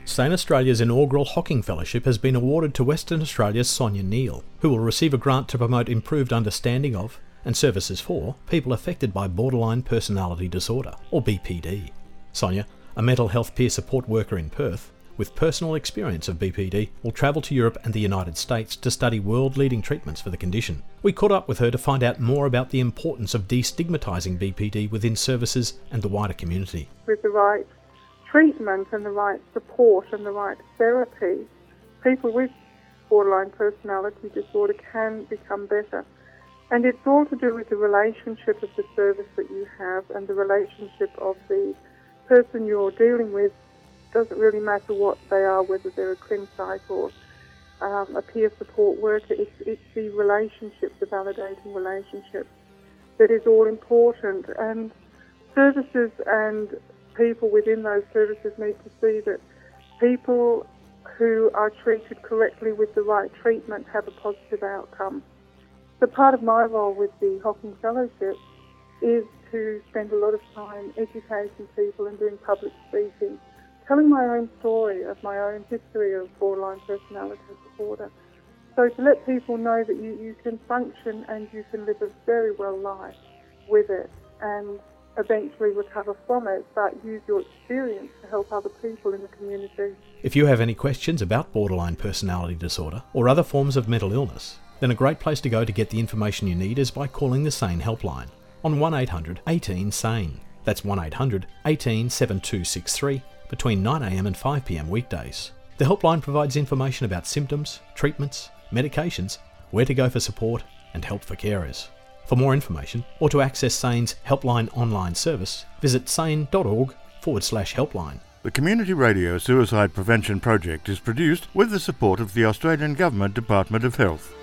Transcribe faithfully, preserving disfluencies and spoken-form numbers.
SANE Australia's inaugural Hocking Fellowship has been awarded to Western Australia's Sonia Neal, who will receive a grant to promote improved understanding of and services for people affected by borderline personality disorder, or B P D. Sonia, a mental health peer support worker in Perth, with personal experience of B P D, will travel to Europe and the United States to study world-leading treatments for the condition. We caught up with her to find out more about the importance of destigmatising B P D within services and the wider community. With the right treatment and the right support and the right therapy, people with borderline personality disorder can become better. And it's all to do with the relationship of the service that you have and the relationship of the person you're dealing with. It doesn't really matter what they are, whether they're a clin psych or um, a peer support worker. It's, it's the relationship, the validating relationship, that is all important. And services and people within those services need to see that people who are treated correctly with the right treatment have a positive outcome. So part of my role with the Hocking Fellowship is to spend a lot of time educating people and doing public speaking, telling my own story of my own history of borderline personality disorder. So to let people know that you, you can function and you can live a very well life with it and eventually recover from it, but use your experience to help other people in the community. If you have any questions about borderline personality disorder or other forms of mental illness, then a great place to go to get the information you need is by calling the SANE helpline on one eight hundred eighteen SANE. That's one eight hundred eighteen seven two six three between nine a m and five p m weekdays. The helpline provides information about symptoms, treatments, medications, where to go for support and help for carers. For more information or to access SANE's helpline online service, visit sane.org forward slash helpline. The Community Radio Suicide Prevention Project is produced with the support of the Australian Government Department of Health.